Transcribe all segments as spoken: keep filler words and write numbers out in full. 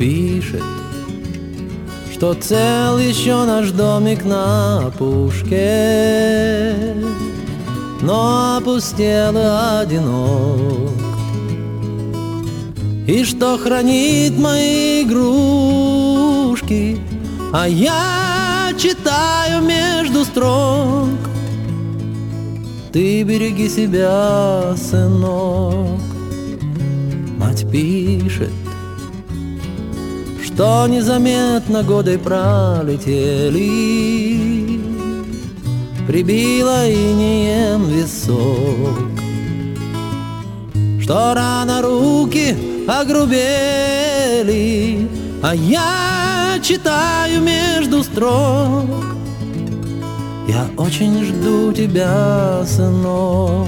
пишет, что цел еще наш домик на опушке, но опустел и одинок, и что хранит мои игрушки, а я читаю между строк. Ты береги себя, сынок. Мать пишет, что незаметно годы пролетели, прибило инеем висок, что рано руки огрубели, а я читаю между строк. Я очень жду тебя, сынок.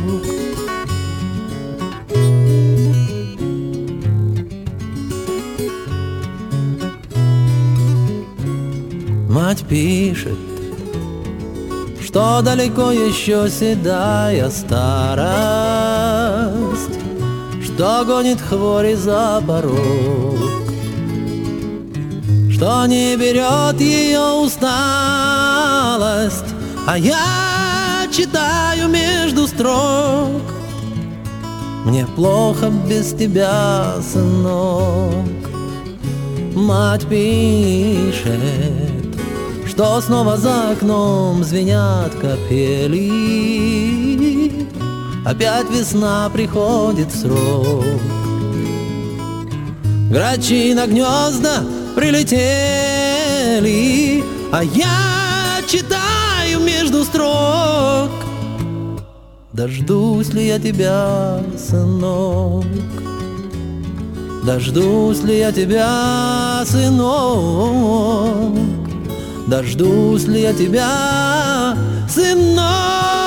Мать пишет, что далеко еще седая старость, что гонит хвори за порог, что не берет ее усталость, а я читаю между строк. Мне плохо без тебя, сынок. Мать пишет, что снова за окном звенят капели, опять весна приходит в срок. Грачи на гнезда прилетели, а я читаю между строк. Дождусь ли я тебя, сынок? Дождусь ли я тебя, сынок? Дождусь ли я тебя, сынок?